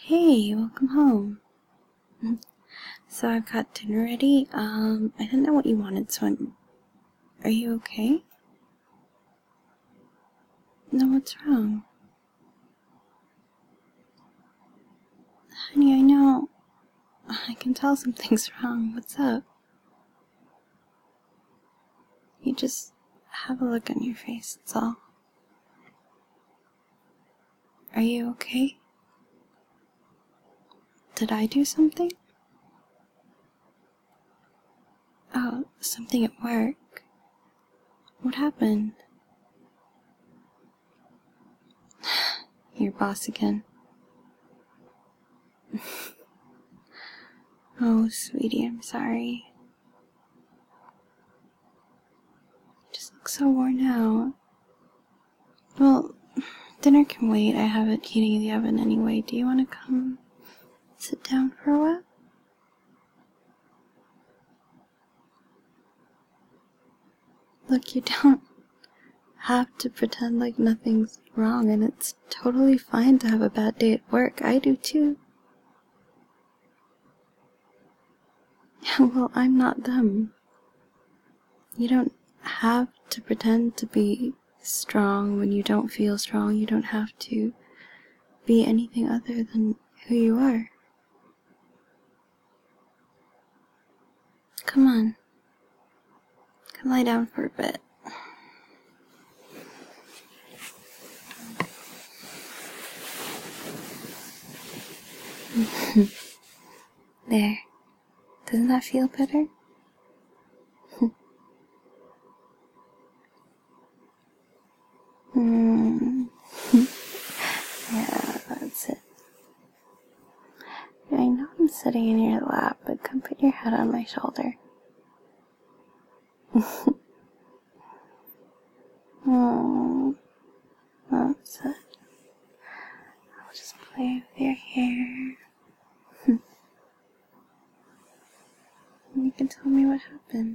Hey, welcome home. So I've got dinner ready. I didn't know what you wanted, so Are you okay? No, what's wrong? Honey, I know. I can tell something's wrong. What's up? You just have a look on your face, that's all. Are you okay? Did I do something? Oh, something at work. What happened? Your boss again. Oh, sweetie, I'm sorry. You just look so worn out. Well, dinner can wait. I have it heating in the oven anyway. Do you want to come sit down for a while? Look, you don't have to pretend like nothing's wrong, and it's totally fine to have a bad day at work. I do too. Well, I'm not them. You don't have to pretend to be strong when you don't feel strong. You don't have to be anything other than who you are. Come on. Come lie down for a bit. There. Doesn't that feel better? Yeah, that's it. I know I'm sitting in your lap, but come put your head on my shoulder. That's it. I'll just play with your hair. And you can tell me what happened.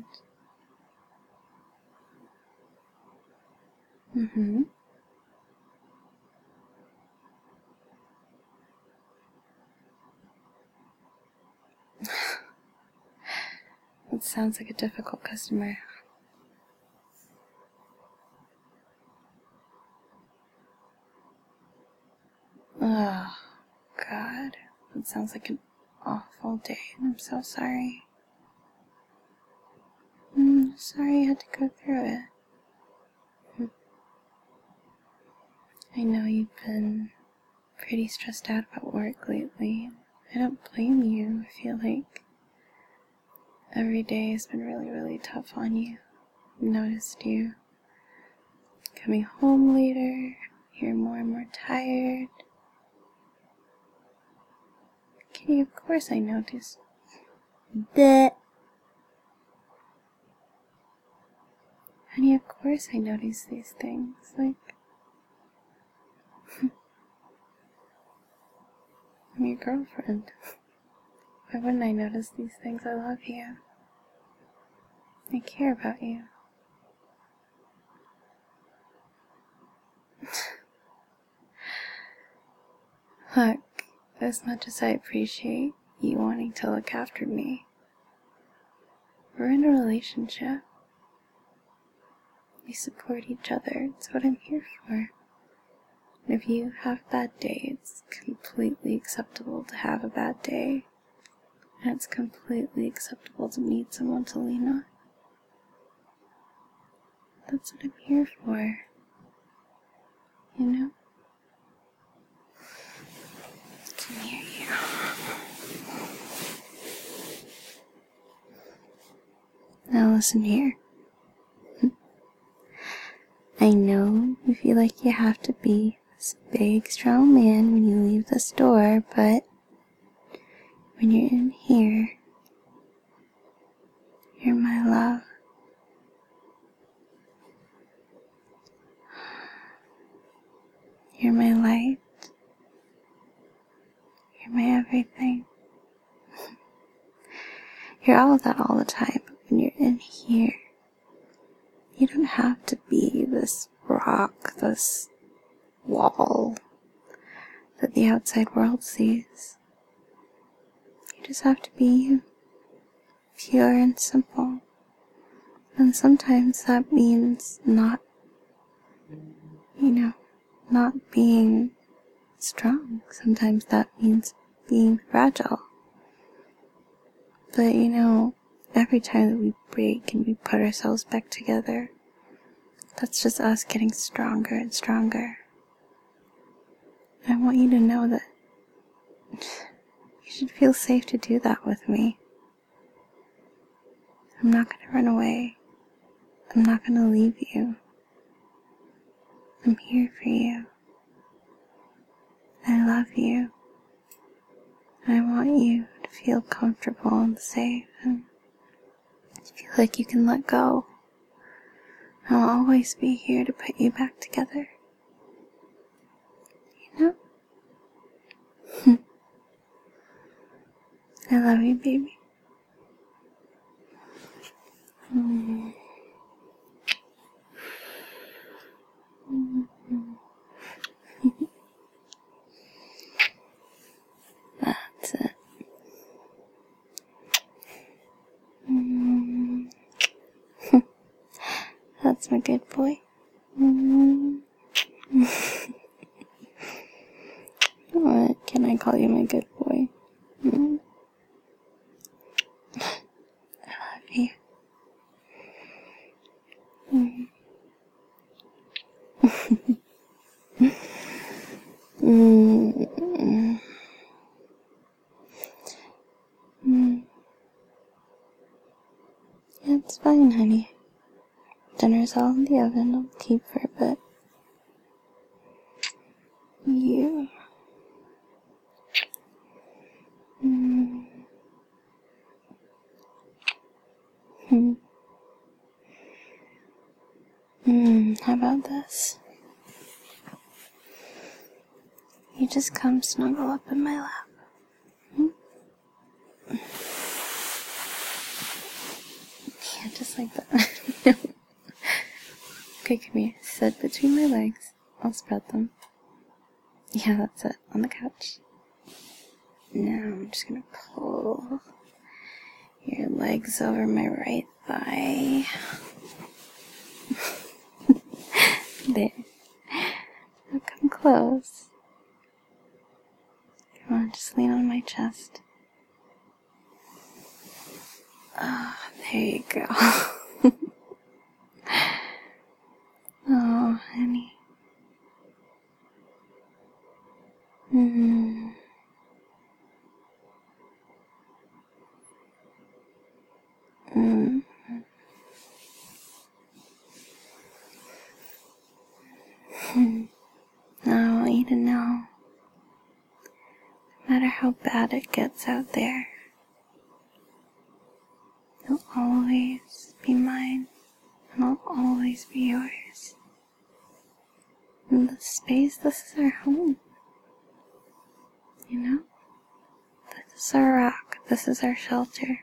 That sounds like a difficult customer. Oh, God. That sounds like an awful day. I'm so sorry. Sorry you had to go through it. I know you've been pretty stressed out about work lately. I don't blame you. I feel like every day has been really, really tough on you. I've noticed you coming home later. You're more and more tired. Kitty, of course I noticed. Honey, of course I notice these things. Like, I'm your girlfriend. Why wouldn't I notice these things? I love you. I care about you. Look, as much as I appreciate you wanting to look after me, we're in a relationship. We support each other. It's what I'm here for. And if you have bad days, it's completely acceptable to have a bad day. And it's completely acceptable to need someone to lean on. That's what I'm here for. You know? Come here, you. Now listen here. I know you feel like you have to be this big, strong man when you leave this door, but when you're in here, you're my love. You're my light. You're my everything. You're all of that all the time, but when you're in here, you don't have to be this rock, this wall, that the outside world sees. You just have to be you, pure and simple. And sometimes that means not being strong. Sometimes that means being fragile. But every time that we break and we put ourselves back together, that's just us getting stronger and stronger. I want you to know that you should feel safe to do that with me. I'm not going to run away. I'm not going to leave you. I'm here for you. I love you. I want you to feel comfortable and safe and feel like you can let go. I'll always be here to put you back together. You know? I love you, baby. That's it. That's my good boy. What can I call you, my good boy? I love you. It's fine, honey. Dinner's all in the oven. I'll keep for a bit. You. How about this? You just come snuggle up in my lap. Yeah, just like that. Okay, come here. Sit between my legs. I'll spread them. Yeah, that's it. On the couch. Now I'm just gonna pull your legs over my right thigh. There. Now come close. Come on, just lean on my chest. Oh, there you go. Oh, honey. I want you to know, no matter how bad it gets out there, you'll always be mine, and I'll always be yours. In this space, this is our home. You know? This is our rock, this is our shelter.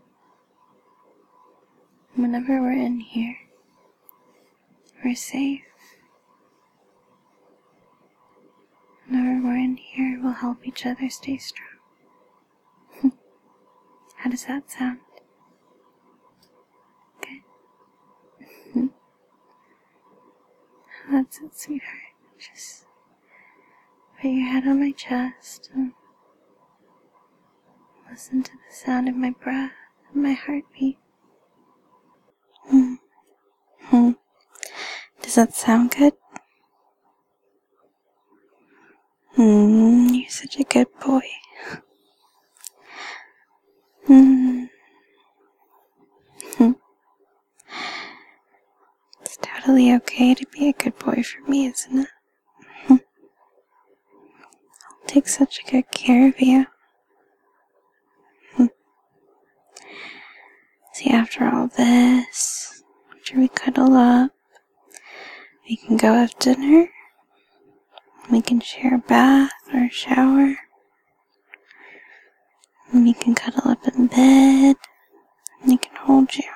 Whenever we're in here, we're safe. Whenever we're in here, we'll help each other stay strong. How does that sound? Good? That's it, sweetheart. Just put your head on my chest and listen to the sound of my breath and my heartbeat. Does that sound good? You're such a good boy. It's totally okay to be a good boy for me, isn't it? I'll take such a good care of you. See, after all this, after we cuddle up, we can go have dinner. We can share a bath or a shower. And we can cuddle up in bed. And I can hold you.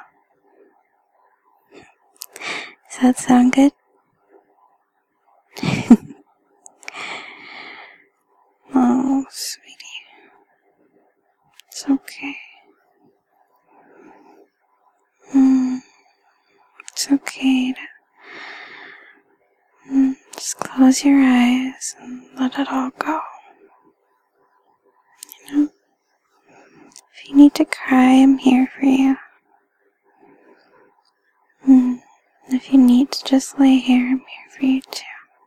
Does that sound good? Oh, sweetie. It's okay. It's okay to just close your eyes and let it all go. You know? If you need to cry, I'm here for you. If you need to just lay here, I'm here for you too.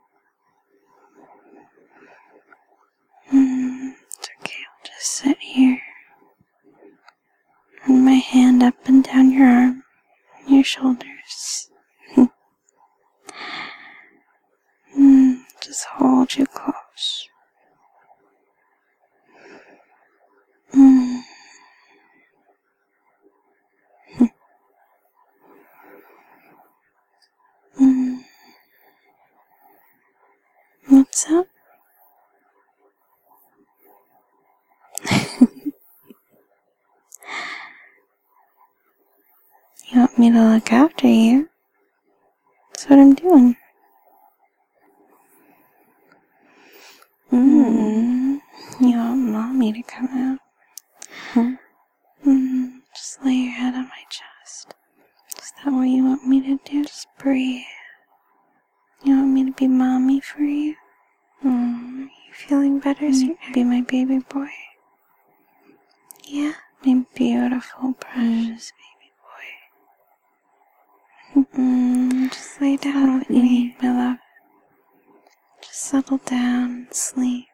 It's okay, I'll just sit here. Run my hand up and down your arm, your shoulders. Just hold you close. What's up? You want me to look after you? That's what I'm doing. You want mommy to come out? Just lay your head on my chest. Is that what you want me to do? Just breathe. You want me to be mommy for you? You feeling better, sweetie? Be my baby boy. Yeah, my beautiful, precious baby boy. Just lay down with me, my love. Just settle down and sleep.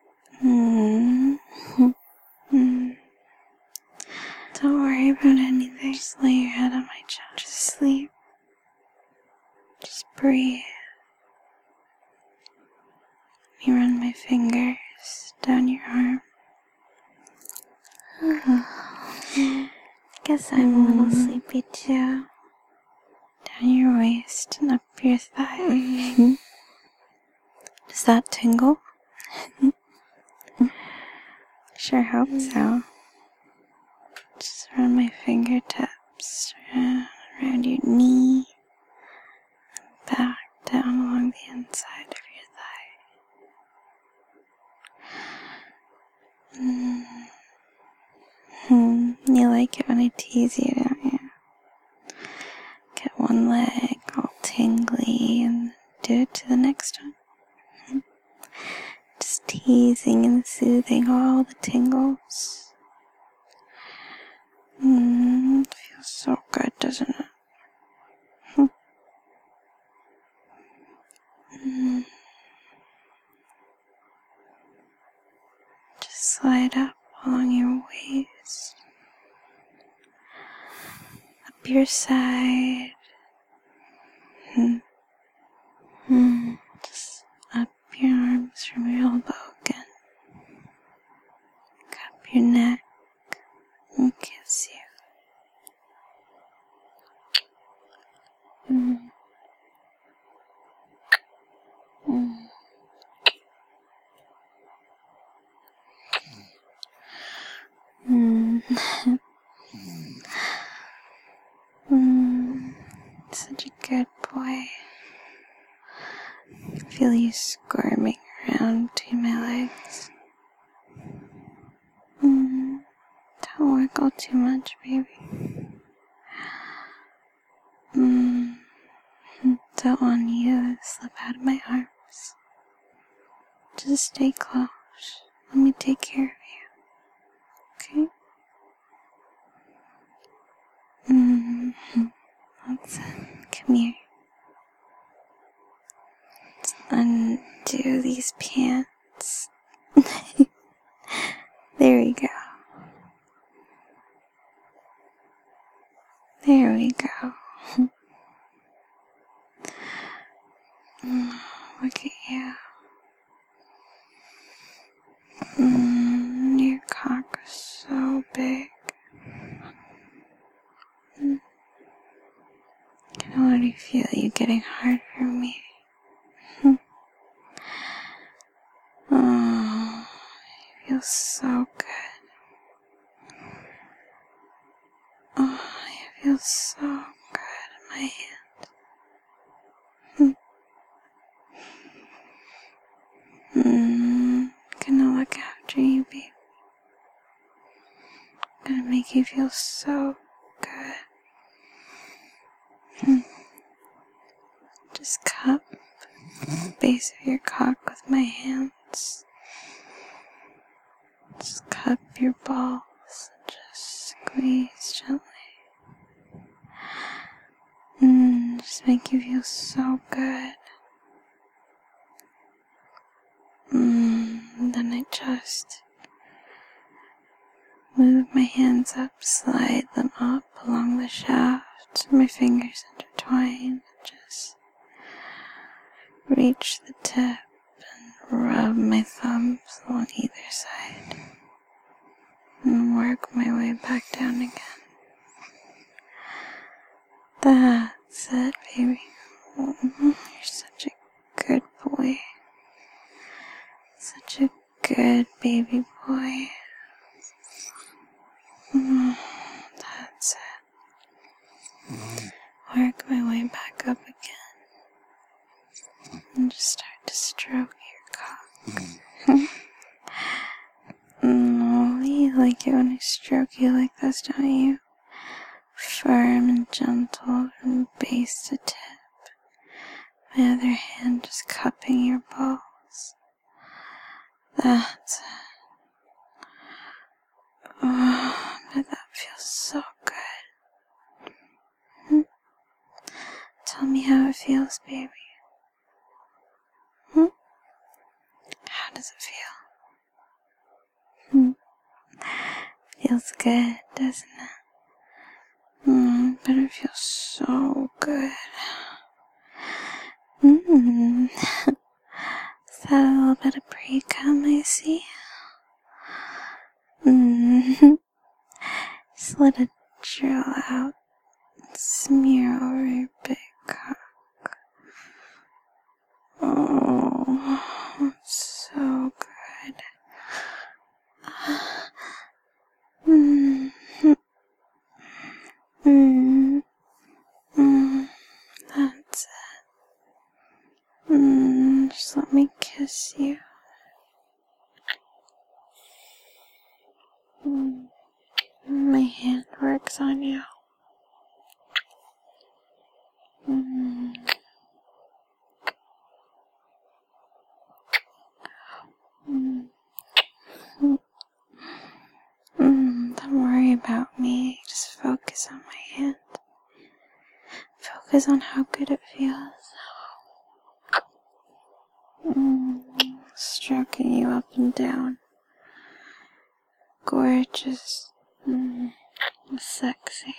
Don't worry about anything. Just lay your head on my chest. Just sleep. Just breathe. Let me run my fingers down your arm. I guess I'm a little sleepy too. Down your waist and up your thigh. Does that tingle? Sure hope so. Just run my fingertips around your knee, and back down along the inside of your thigh. You like it when I tease you, don't you? Get one leg all tingly and do it to the next one. Just teasing and soothing all the tingles. It feels so good, doesn't it? Just slide up along your waist, up your side, just up your arms from your elbow again, up your neck, and kiss you. Such a good boy. I feel you squirming around between my legs. Don't wiggle too much, baby. Don't want you to slip out of my arms. Just stay close. Let me take care of you. Okay? Let's come here. Let's undo these pants. There we go. There we go. Look at you. Your cock is so big. I can already feel you getting hard for me. Oh, it feels so good. Oh, it feels so good in my hand. Gonna look after after you, baby. I'm gonna make you feel so good. Just cup the base of your cock with my hands. Just cup your balls and just squeeze gently. Just make you feel so good. Then I just move my hands up, slide them up along the shaft, my fingers intertwine, and just reach the tip and rub my thumbs along either side and work my way back down again. That's it, baby. You're such a good boy. Such a good baby boy. That's it. Work my way back up again. And just start to stroke your cock. You like it when I stroke you like this, don't you? Firm and gentle from base to tip. My other hand just cupping your balls. That's it. Oh, but that feels so good. Tell me how it feels, baby. How does it feel? Feels good, doesn't it? But it feels so good. Is that a little bit of pre-cum I see? Just let it drill out and smear over your big cock. Oh, it's so good. That's it. Just let me kiss you. My hand works on you. Don't worry about me. Just focus on my hand. Focus on how good it feels. Stroking you up and down. Gorgeous. Sexy.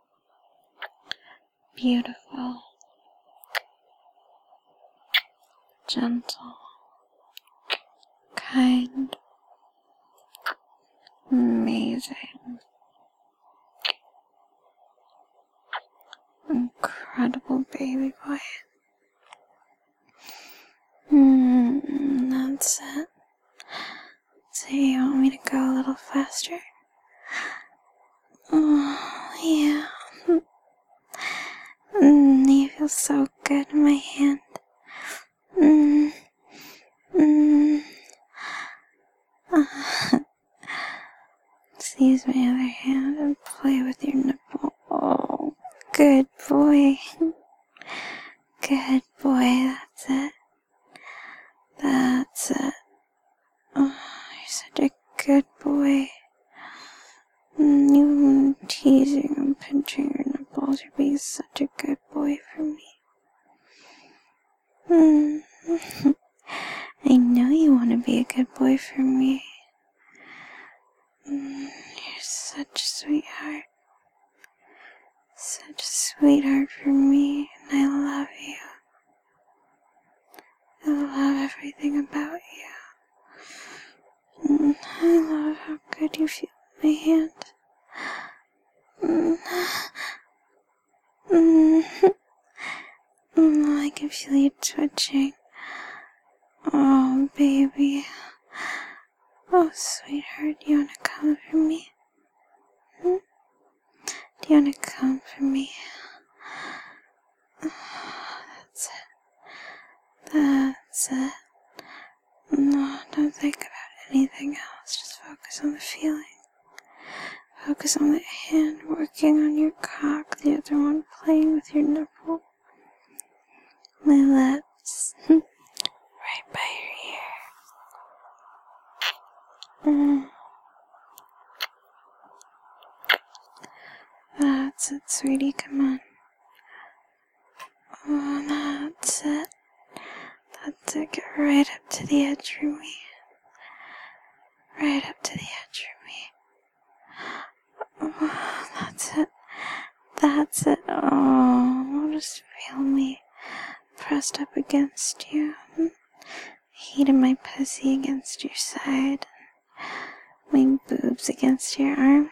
Beautiful. Gentle. Kind. Amazing. Incredible baby boy. That's it. So you want me to go a little faster? Oh, yeah. You feel so good in my hand. Just use my other hand and play with your nipple. Oh, good boy. Good boy, that's it. That's it. Oh, you're such a good boy. You teasing and pinching your nipples. You're being such a good boy for me. I know you want to be a good boy for me. You're such a sweetheart. Such a sweetheart for me, and I love you. I love everything about you. I love how good you feel in my hand. I can feel you twitching. Oh, baby. Oh, sweetheart, do you want to come for me? Do you want to come for me? Oh, that's it. That's it. No, don't think about anything else. focus on the feeling. Focus on the hand working on your cock, the other one playing with your nipple. My lips, right by your ear. That's it, sweetie, come on. Oh, that's it. That's it, get right up to the edge for me. Right up to the edge for me. Oh, that's it. That's it. Oh, just feel me pressed up against you. Heat of my pussy against your side. My boobs against your arm.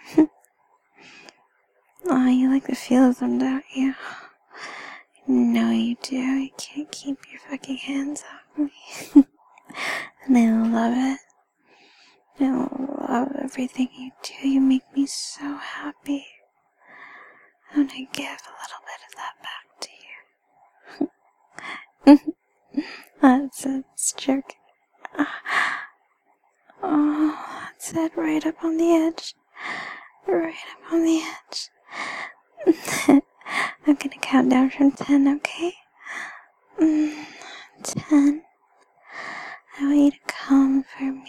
Oh, you like the feel of them, don't you? No, you do. You can't keep your fucking hands off me. And I love it. I love everything you do. You make me so happy. And I give a little bit of that back to you. That's it, stroke. Oh, that's it, right up on the edge. Right up on the edge. I'm gonna count down from 10, okay? 10. I want you to come for me.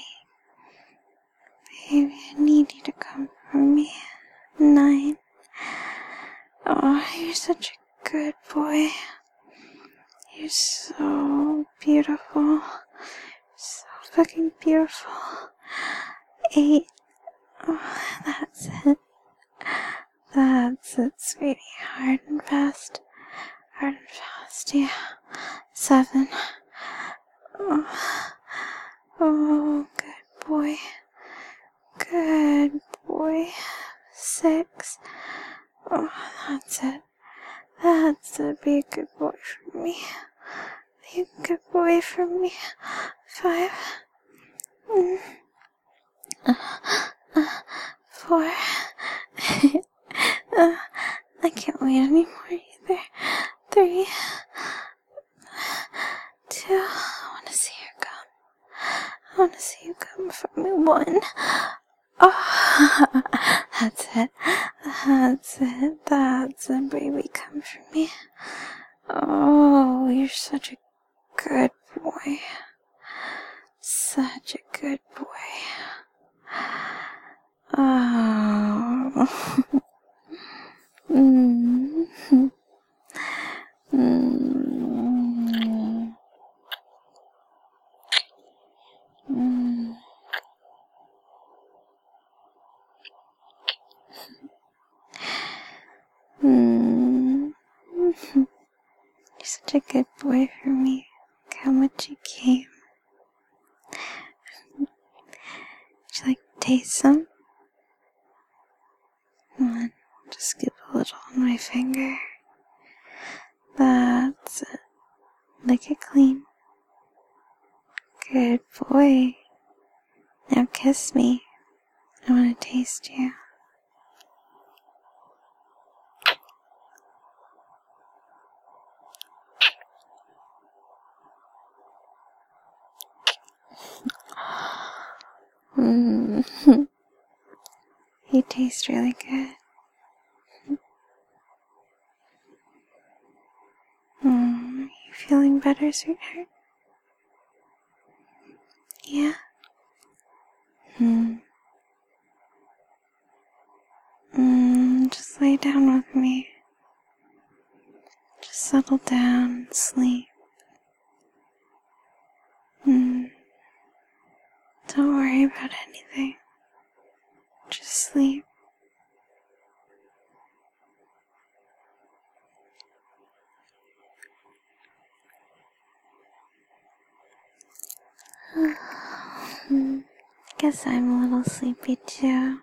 Baby, I need you to come for me. 9. Oh, you're such a good boy. You're so beautiful. So fucking beautiful. 8. Oh, that's it. That's it, sweetie. Hard and fast. Hard and fast, yeah. 7. Oh, good boy. Good boy. 6. Oh, that's it. That's it. Be a good boy for me. Be a good boy for me. 5. 4. I can't wait anymore either. 3. 2. I want to see you come. I want to see you come for me. 1. Oh, that's it. That's it. That's it, baby. Come for me. Oh, you're such a good boy. Such a good boy. Oh. You're such a good boy for me. Look how much you came. Would you like to taste some? Come on, just scoop a little on my finger. That's it. Lick it clean. Good boy. Now kiss me. I want to taste you. You taste really good. You feeling better, sweetheart? Yeah? Just lay down with me. Just settle down and sleep. Don't worry about anything. Just sleep. Guess I'm a little sleepy too.